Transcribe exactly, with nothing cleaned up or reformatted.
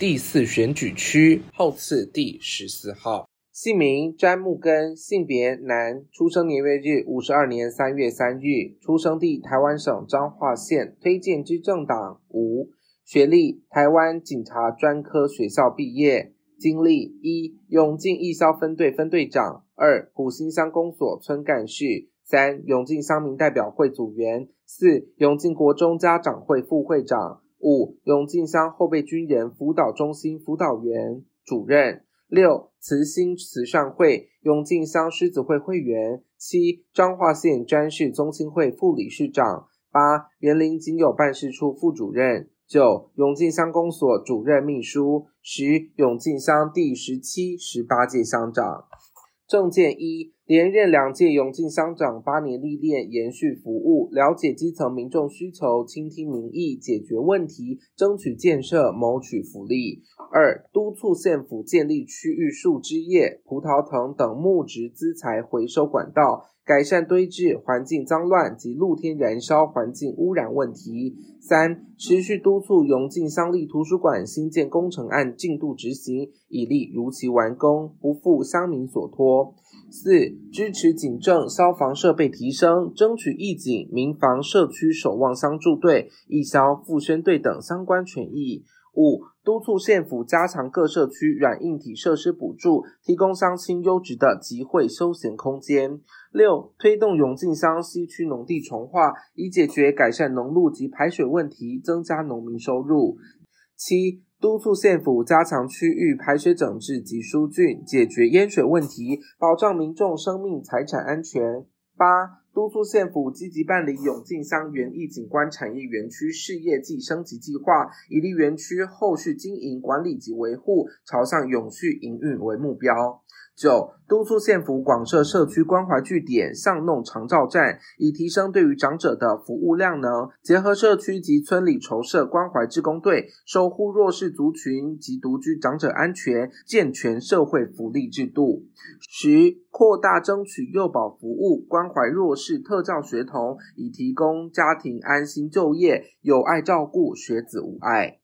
第四选举区，后次第十四号。姓名詹木根，性别男，出生年月日五十二年三月三日，出生地台湾省彰化县，推荐之政党无，学历台湾警察专科学校毕业，经历一永靖义消分队分队长，二埔心乡公所村干事，三永靖乡民代表会组员，四永靖国中家长会副会长，五永靖乡后备军人辅导中心辅导员主任，六慈心慈善会永靖乡狮子会会员，七彰化县詹氏宗亲会副理事长，八园林仅有办事处副主任，九永靖乡公所主任秘书，十永靖乡第十七、十八届乡长。政见一，连任两届永靖乡长，八年历练，延续服务，了解基层民众需求，倾听民意，解决问题，争取建设，谋取福利。二，督促县府建立区域树枝叶、葡萄藤等木质资材回收管道，改善堆置、环境脏乱及露天燃烧环境污染问题。三，持续督促永靖乡立图书馆新建工程案进度执行，以利如期完工，不负乡民所托。四，支持警政消防设备提升，争取义警、民防社区守望相助队、义消复宣队等相关权益。五，督促县府加强各社区软硬体设施补助，提供乡亲优质的集会休闲空间。六，推动永靖乡西区农地重划，以解决改善农路及排水问题，增加农民收入。七，督促县府加强区域排水整治及疏浚，解决淹水问题，保障民众生命财产安全。八，督促县府积极办理永靖乡园艺景观产业园区事业暨升级计划，以利园区后续经营管理及维护朝向永续营运为目标。九，督促县府广设社区关怀据点、巷弄长照站，以提升对于长者的服务量能，结合社区及村里筹设关怀志工队，守护弱势族群及独居长者安全，健全社会福利制度。十，扩大争取幼保服务，关怀弱势特教学童，以提供家庭安心就业，有爱照顾，学子无碍。